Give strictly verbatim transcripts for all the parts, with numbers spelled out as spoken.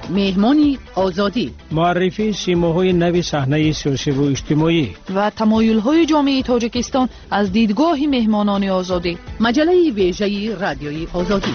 مهمانی آزادی، معرفی سیماهای نوی صحنه سیاسی و اجتماعی و تمایل‌های جامعه تاجیکستان از دیدگاه مهمانان آزادی. مجله ویژه رادیوی آزادی.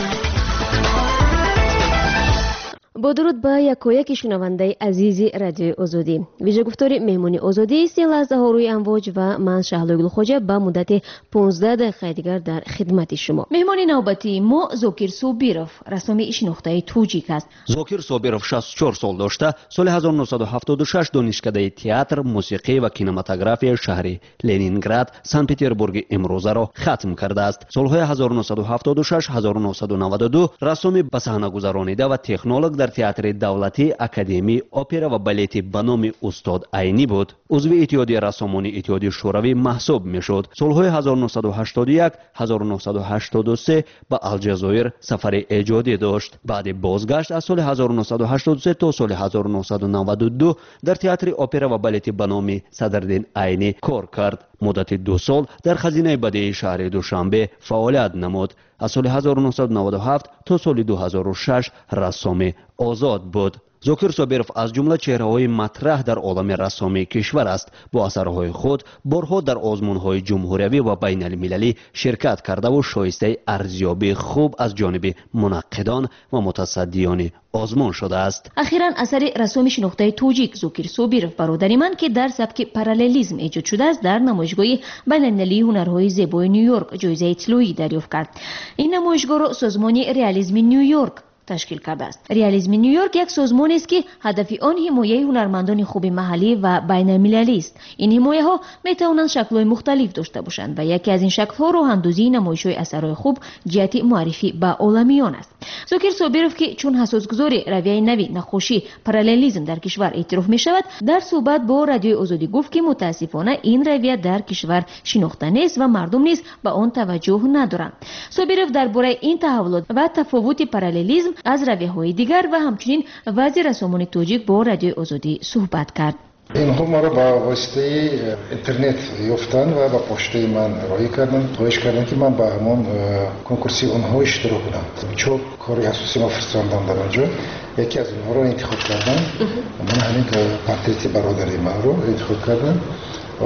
با درود به یکایک شنونده عزیز رادیوی آزادی. ویژه گفتار مهمانی آزادی سی لحظه ها روی امواج و من شهلوی گلخوجه به مدت پانزده دقیقه دیگر در خدمت شما. مهمان نوبتی ما زوکیر سوبیروف رسمی شناخته توجیک است. زوکیر سوبیروف شصت و چهار سال داشته. سال هزار و نهصد و هفتاد و شش دانشکده تئاتر، موسیقی و کینماتوگرافی شهر لنینگراد، سن پترزبورگ امروزه را ختم کرده است. سالهای هزار و نهصد و هفتاد و شش هزار و نهصد و نود و دو رسمی به صحنه گذرانیده و تکنولوژ در تئاتر دولتی، اکادمی اپرا و بالت به نام استاد عینی بود. عضو اتحادیه رسامان اتحادیه شوروی محسوب میشد. سالهای هزار و نهصد و هشتاد و یک هزار و نهصد و هشتاد و سه به الجزایر سفر ایجادی داشت. بعد بازگشت از سال هزار و نهصد و هشتاد و سه تا سال هزار و نهصد و نود و دو در تئاتر اپرا و بالت به نام صدرالدین عینی کار کرد. مدت دو سال در خزینه بدیعی شهر دوشنبه فعالیت نمود. از سال هزار و نهصد و نود و هفت تا سال دو هزار و شش رسام آزاد بود. زوکیر سوبیروف از جمله چهره‌های مطرح در عالم رسامی کشور است. با اثرهای خود بارها در آزمون‌های جمهوری و بین المللی شرکت کرده و شایسته ارزیابی خوب از جانب منقدان و متصدیان آزمون شده است. اخیراً اثر رسامی شناخته توجیک زوکیر سوبیروف برادری من که در سبک پارالیلیسم ایجاد شده است در نمایشگاه بین‌المللی هنرهای زیبای نیویورک جایزه طلایی دریافت کرد. این نمایشگاه را سازمان رئالیسم نیویورک تشکیل کرده است. رئالیسم نیویورک یک سازمانی است که هدف آن حمایت هنرمندان خوب محلی و بین المللی است. این حمایت ها می توانند شکل‌های مختلف داشته باشند و یکی از این شکل‌ها راه‌اندازی نمایش‌های اثرهای خوب جهت معرفی به عالمیان است. زوکیر سوبیروف که چون اساسگذار رویه نوی نقاشی پارالیلیسم در کشور اعتراف می شود، در صحبت با رادیوی آزادی گفت که متاسفانه این رویه در کشور شناخته نیست و مردم نیز به آن توجه ندارند. سوبیروف درباره این تحولات و تفاوت پارالیلیسم از رویه‌های دیگر و همچنین وضع رسامان توجیک با رادیوی آزادی صحبت کرد. اینها ما را با واسطه اینترنت یافتن و با پشته من رای کردن، خواهش کردن که من با همون کنکورسی اونها اشتراک کنم. چون کاری اساسی ما فرستادن در آنجا، یکی از اونها رو انتخاب کردن. من همین پورتریت برادری من رو انتخاب کردن و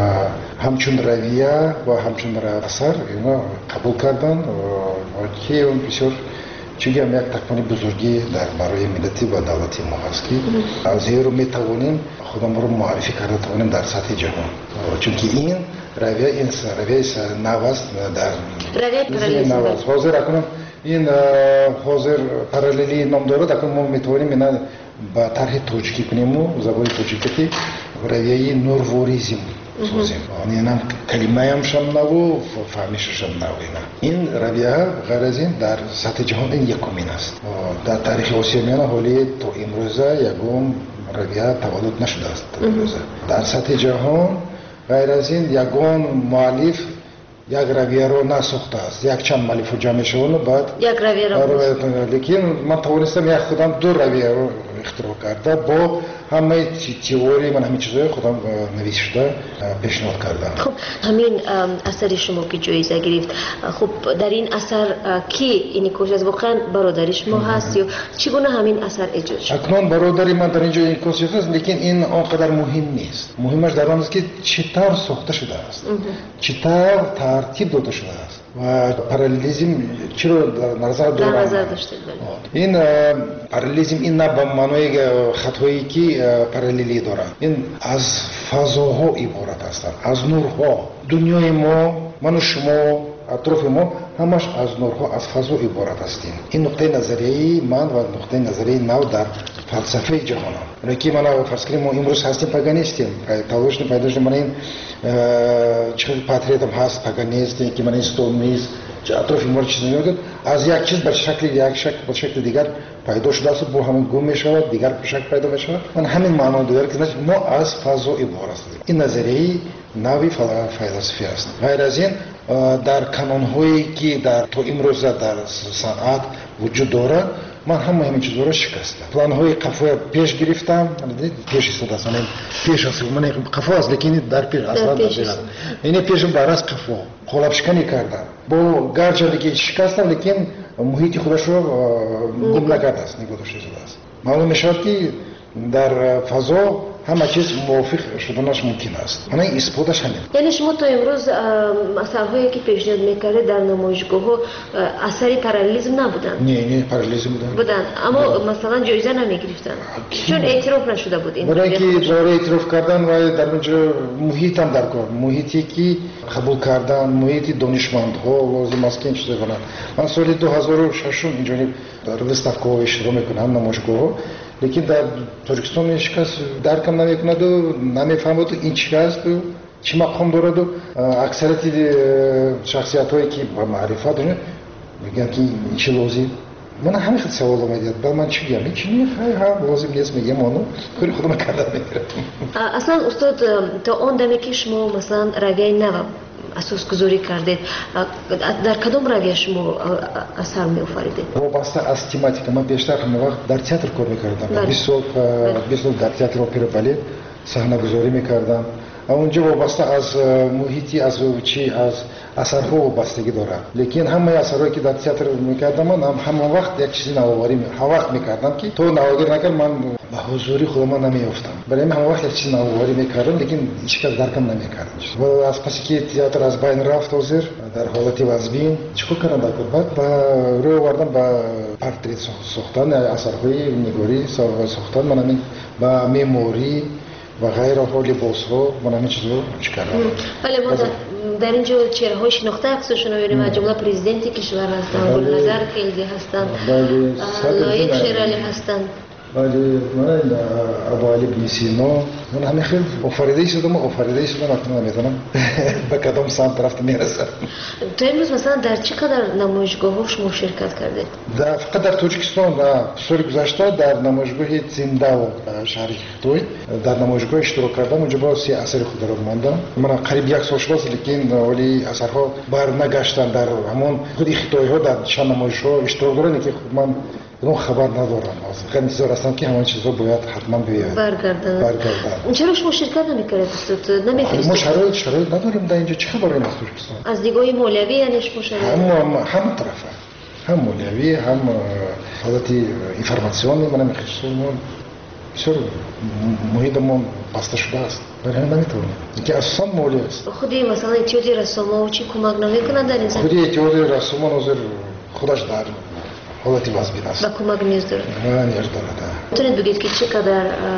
همچون رویه و همچون اثر اینا قبول کردن و که اون بسیار چیزی هم یک تکمانی بزرگی در برای ملتی و دولتی ما هست که از این رو می توانیم خودم رو معرفی کرده توانیم در سطح جهان، چون که این رویه این رویه نوست در رویه نوست حاضر اکنون این حاضر پارالیلی نام دارد. اکنون ما می توانیم اینا با طرح توجیکی کنیم و زبان توجیکی رویه نورواریزم سازیم. این هم کلمه هم شم نو فهمیش شم نو. این رویه غیر از این در سطح جهان این یکمین است. در تاریخ آسیاییان حالی تا امروزه یکم رویه تولد نشده است. در سطح جهان غیر از این یکم مؤلف یک رویه رو نساخته است. یک چند مؤلف رو جمع شدن و بعد یک رویه رو لیکن من توانستم یک خودم دو رویه رو اختراع کرده با همه تئوری من همین چیزای خودم نوشته پیشنهاد کردم. خب همین اثر شما که جایزه گرفت، خب در این اثر کی این کوش از واقعا برادر شما هست یا چگونه همین اثر ایجاد شد؟ اکنون برادری من در اینجا این کوش هست، لیکن این آنقدر مهم نیست. مهمش در آن است که چطور ساخته شده است، چطور ترتیب داده شده است و پارالیلیسم چرا در نظر داشته. این پارالیلیسم این نه به معنای خطایی که پارالیلی دارد. این از فضاها عبارت هستند، از نورها. دنیای ما، من و شما، اطراف ما همش از نورها، از فضا عبارت هستیم. این نقطه نظری من و نقطه نظری نو در فلسفه جهان هم. لیکن من فرض کنیم ما امروز هستیم پاگانیستیم. تلاش پیداش من این چه پاتریتم هست پاگانیستی که من استومیز اطراف ما چیزی نمیگه. از یک چیز به شکل یک شکل به شکل دیگر پیدا شده است با همین گم میشود، دیگر به شکل پیدا میشود. من همین معنا داره که ما از فضا عبارت هستیم. این نظریه نوی فلسفی است. غیر از این در کانون هایی که در تو امروز در صنعت وجود دارد من همه همین چیزا رو شکستم پلان های قفا پیش گرفتم پیش استاد اصلا پیش اصلا من قفا است لیکن در پیش اصلا ندارم این پیش براس قفا خلاب شکنی کردم با گرچه که شکستم لیکن محیط خودش رو گم نکرده است نگذاشته است معلوم میشد که در فضا همه چیز موافق شدنش ممکن است. من این اثباتش همین. یعنی شما تا امروز اثرهایی که پیشنهاد میکردید در نمایشگاه‌ها اثری پارالیزم نبودن؟ نه نه پارالیزم بودن. بودن اما مثلا جایزه نمیگرفتن. چون اعتراف نشده بود این. برای اینکه برای اعتراف کردن و در اونجا محیط هم در کار محیطی که قبول کردن محیط دانشمندها لازم است که این چیزا کنن. من سال دو هزار و شش اینجا در وستافکو اشتراک میکنم نمایشگاه لیکن در تاجیکستان هیچ کس درکم نمیکند و نمیفهمد این چی است و چی مقام دارد و اکثریت شخصیت هایی که با معرفت دارن میگن که این چی لازم من همین خیلی سوال اومد بعد من چی میگم چی میگم ها لازم نیست میگم اونو کاری خودم کردم میگیرم اصلا استاد تا اون دمی که شما مثلا رگه نو اساس گذاری کردید در کدام رویه شما اثر می آفریدید؟ وابسته از تماتیک من بیشتر همه وقت در تئاتر کار میکردم بیست سال بیست سال در تئاتر اپرا بالت صحنه گذاری میکردم اونجا وابسته از محیطی از چی از اثرها وابستگی داره لیکن همه اثرهایی که در تئاتر میکردم من هم همون وقت یک چیزی نوآوری هر میکردم که تو نوآوری نکرد من به حضوری خودم نمیافتم برای من همون وقت یک چیز نوآوری میکردم لیکن هیچ کس درکم نمیکرد و از پس که تئاتر از بین رفت حاضر در حالت وزبین چیکار کردم بعد با روی آوردم با پورتریت ساختن اثرهای نگاری ساختن من همین با مموری و غیر حال لباس ها من همین چیزا چیکار کردم ولی ما در اینجا چهره های شناخته عکسشون رو می‌بینیم از جمله پرزیدنت کشور هستن گلنظر خیلی هستن لایق شیرالی هستن ولی من ابو علی بن سینا من همین خیلی آفریده شدم آفریده شدم اکنون نمیدونم به کدام سمت رفت میرسم تو امروز مثلا در چه قدر نمایشگاه شما شرکت کردید؟ در فقط در تاجیکستان و سال گذشته در نمایشگاه زنده و شهر خطوی در نمایشگاه اشتراک کردم اونجا با سی اثر خود را ماندم من قریب یک سال شد لیکن ولی اثرها بر نگشتن در همون خود خطوی ها در چند نمایشگاه اشتراک دارن که من اون خبر ندارم از انتظار هستم که همین چیزا باید حتما بیاد برگردن برگردن چرا شما شرکت نمی‌کردید استاد نمی‌فهمید ما شرایط شرایط نداریم در اینجا چه خبری از ترکستان از دیدگاه مولوی یعنی شما شرایط هم هم طرفه هم مولوی هم حالت اینفورماسیونی من می‌خواستم بسیار محیطمون بسته شده است برای همین نمیتونم که اصلا مولوی است خودی مثلا اتیادی رسوما و چی کمک نمی‌کنند در این زمینه خودی اتیادی رسوما نظر خودش در حالتی وزبین است. با کمک نیاز دارد. نه نیاز دارد. میتونید بگید که چقدر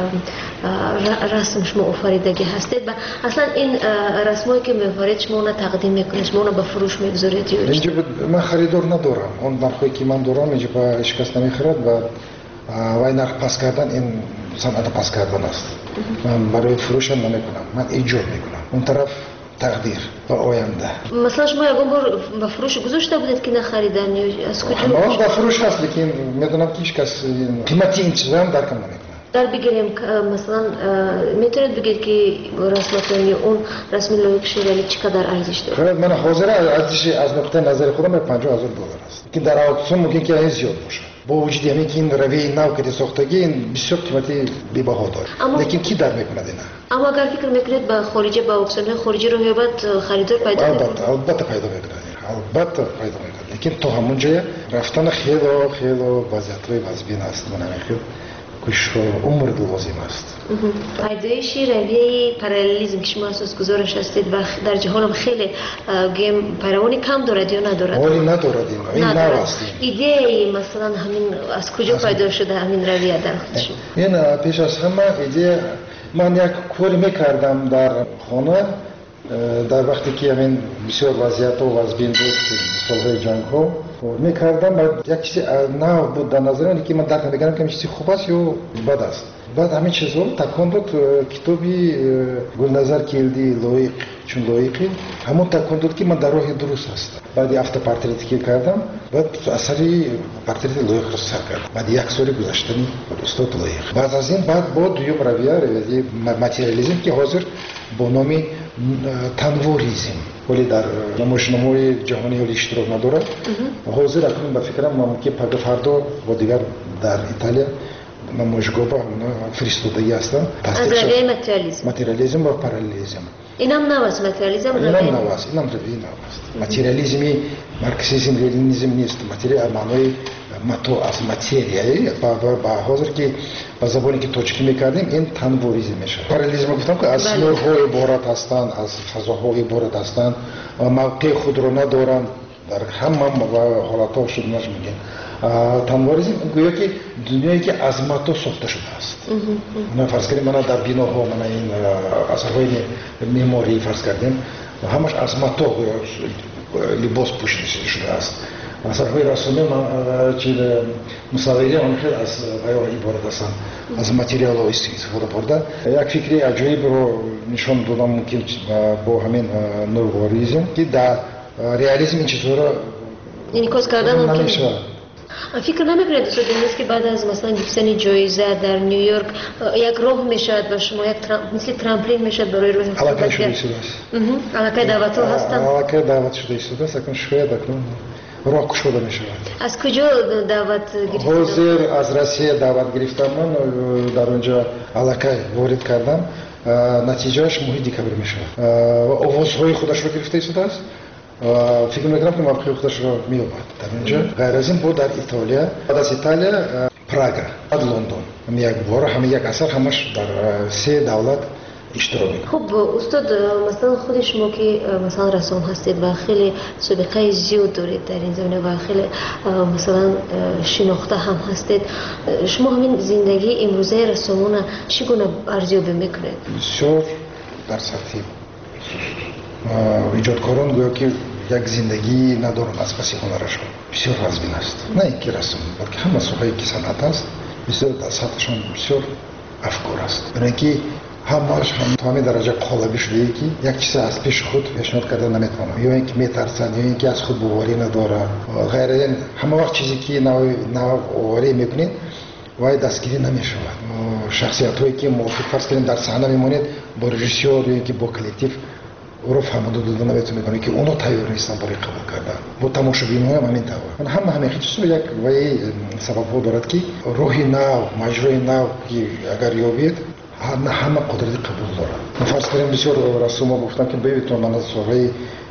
رسم شما آفریدگی هستید و اصلا این رسمایی که می‌آفرید شما اون تقدیم میکنید شما اون به فروش میگذارید یا اینجا من خریدار ندارم اون نرخی که من دارم اینجا با هیچ کس نمیخرد و وای نرخ پس کردن این صنعت پس کردن است. من برای فروش هم نمیکنم من ایجاد میکنم اون طرف تقدیر و آینده مثلا شما یکم بار به فروش گذاشته بودید که نخریدن یا از کجا ما به فروش هست لیکن میدونم که هیچ کس قیمتی این چیزا هم درکم نمیکنه در بگیریم مثلا میتونید بگید که رسمتون یا اون رسم لایق شیرالی چقدر ارزش داره من حاضر ارزش از نقطه نظر خودم پنجاه هزار دلار است که در اکسیون ممکن که این زیاد باشه با وجود همین که این روی نو که ساختگی این بسیار قیمتی بی‌بها داره لیکن کی در میکنه اینا اما اگر فکر میکنید با خارجی با اکسیون خارجی رو بعد خریدار پیدا کنید البته البته پیدا میکنه البته پیدا میکنه لیکن تو همون جای رفتن خیلی خیلی وضعیت وزبین است من خیلی کش عمر لازم است پیدایش رویه پارالیزم که شما اساس گذارش هستید و در جهان هم خیلی گیم پیروانی کم دارد یا ندارد؟ ولی ندارد این این نو است ایده مثلا همین از کجا پیدا شده همین رویه در خود شما؟ این پیش از همه ایده من یک کاری میکردم در خانه در وقتی که همین بسیار وضعیت و وزبین بود سالهای جنگ ها میکردم و یک چیزی نو بود در نظر من که من درک نمیکنم که چیزی خوب است یا بد است بعد همین چیزا تکان داد کتابی گلنظر کیلدی لایق چون لایقی همون تکان داد که من در راه درست هستم بعد هفته پورتریتی که کردم بعد اثری پورتریت لایق رو سر کردم بعد یک سال گذشتنی استاد لایق بعد از این بعد با دوم رویه رویه ماتریالیسم که حاضر با نام تنوریزم ولی در نمایشنامه‌های جهانی ولی اشتراک نداره. حاضر اکنون به فکرم ممکن پگاه فردا و دیگر در ایتالیا نمایشگاه با فرستادگی هستند. از روی ماتریالیسم. ماتریالیسم و پارالیزم. اینم نواست ماتریالیسم. اینم نواست. اینم روی نواست. ماتریالیزمی مارکسیسم لنینیسم نیست. ماتریال معنای ماتو از ماتریایی با با حاضر که با زبانی که توجیه می‌کردیم این تنوریزم میشه. پارالیزم گفتم که از نورهای عبارت هستند، از فضاهای عبارت هستند و موقع خود رو ندارند در همه حالت‌ها شد نمی‌گن. تنوریزم گویا که دنیایی که از ماتو ساخته شده است. من فرض کنیم من در بیناها من این اثرهای معماری فرض کردیم همش از ماتو لباس پوشیده شده است. اثرهای رسومی چیز مصوری هم خیلی از غیر عبارت هستند از متریال ها استفاده برده. یک فکری عجیب رو نشان دادم ممکن با همین نورواریزم که در ریالیسم این چیزها انعکاس کردن نمیشه. فکر نمیکنید دوست نیست که بعد از مثلا گرفتن جایزه در نیویورک یک راه میشد و شما یک مثل ترامپولین میشد برای روی علاقه شده است. علاقه دعوت ها هستن. علاقه دعوت شده است. اکنون شاید اکنون راه شده میشه. از کجا دعوت گرفتید؟ حاضر از روسیه دعوت گرفتم من در اونجا علاقه وارد کردم. نتیجهش ماه دکبر میشه. آوازهای خودش رو گرفته است. فکر میکنم که موقع خودش رو می‌آورد در اونجا. غیر از این بود در ایتالیا، بعد از ایتالیا پراگ، بعد لندن. هم یک بار هم یک اثر همش در سه دولت اشتراک می‌کنه. خب استاد مثلا خود شما که مثلا رسام هستید و خیلی سابقه زیاد دارید در این زمینه و خیلی مثلا شناخته هم هستید، شما همین زندگی امروزه رسامون چگونه ارزیابی می‌کنید؟ بسیار در سطح ایجادکاران گویا که یک زندگی ندارن از پس هنرشون بسیار رزبین است. نه اینکه رسم بلکه همه سوهایی که صنعت است بسیار در سطحشون بسیار افکار است. برای اینکه همش هم تا همین درجه قالبی شده ای که یک چیز از پیش خود پیشنهاد کردن نمیتونه یا اینکه میترسن یا اینکه از خود باوری ندارن. غیر این همه وقت چیزی که نوع نوع باوری میکنید وای دستگیری نمیشود. شخصیت هایی که موافق فرض کنید در صحنه میمونید با رژیسور یا که با کلکتیو رو فهمیده دادن نمیتونه کنه که اونو تیار نیستن برای قبول کردن. با تماشاگران هم همین طور. من هم همین خیلی یک وای سبب دارد که روحی نو، مجرای نو که اگر یابید همه همه قدرت قبول دارن. من فرض کنیم بسیار رسوم گفتم که ببینید من از سوره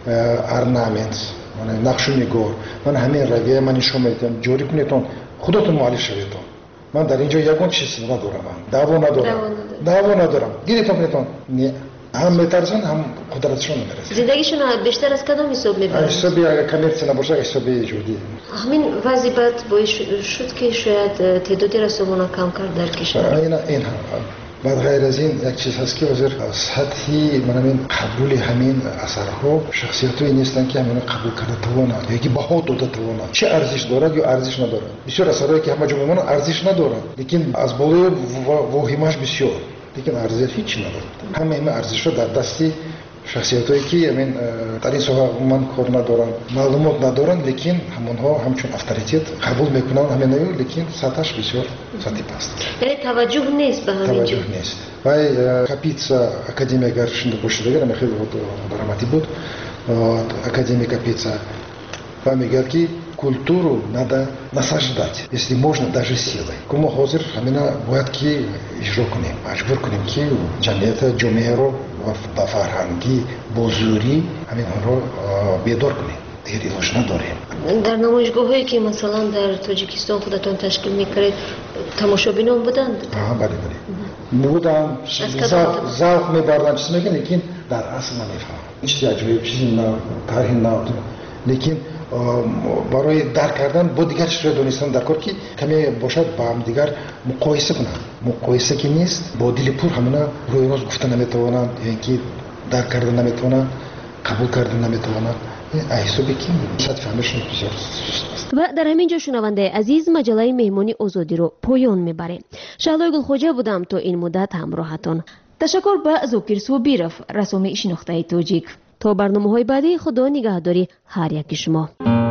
ارنامنت من نقش نگار من همین رویه من نشون میدم جوری کنیتون خودتون معلم شوید. من در اینجا یگان چیز ندارم. دعوا ندارم. دعوا ندارم. گیرتون کنیتون نه هم میترسن هم قدرتشون نمیرسه. زندگیشون بیشتر از کدام حساب میبرن؟ حسابی کامرسی نباشه حسابی جودی. همین وضعیت باعث شد که شاید تعدادی رسومان کم کرد در کشور. این این هم. بعد غیر از این یک چیز هست که وزیر سطحی من همین قبول همین اثرها شخصیت‌هایی نیستن که همین قبول کرده توانند یا که بها داده توانند. چه ارزش دارد یا ارزش ندارد. بسیار اثرهایی که همه جا میمونن ارزش ندارند. لیکن از بالای واهمه‌اش بسیار لیکن ارزش هیچ ندارد. همه این ارزش‌ها در دستی شخصیت‌هایی که همین در این سوها من کار ندارن معلومات ندارن لیکن همونها همچون اتوریته قبول میکنن همین نیو لیکن سطحش بسیار سطحی پست. یعنی توجه نیست به همین توجه نیست. وای کاپیتسا اکادемия گرشنده باشه دیگه من خیلی دراماتی بود. Академия Капица помогает ки культуру надо насаждать, если можно даже силой. Кому хозер, амина боят ки ижро кунем, ажбур кунем ки джамията джомеро ба фарҳанги бозури аминҳоро бедор кунем. دیگه روش نداریم. در نمایشگاهایی که مثلا در تاجیکستان خودتون تشکیل میکردید تماشابینان بودند؟ آها بله بله. بودن زاق زاق میبردن چیز میگن لیکن در اصل نمیفهم. چیزی عجیبه چیزی نه تاریخ نه لیکن برای درک کردن با دیگر چیزا دونستن در کار که کمی باشد با هم دیگر مقایسه کنند. مقایسه که نیست با دل پر همینا روی راست گفتن نمیتوانند یعنی که درک کردن نمیتوانند قبول کردن نمیتوانند. و در همین جا شنونده عزیز مجله مهمانی آزادی رو پایان میبره. شهلای گلخوجه بودم تا این مدت همراهتون. تشکر به زوکر سوبیرف رسوم شناخته تاجیک. تا برنامه های بعدی خدا نگهداری هر یک شما.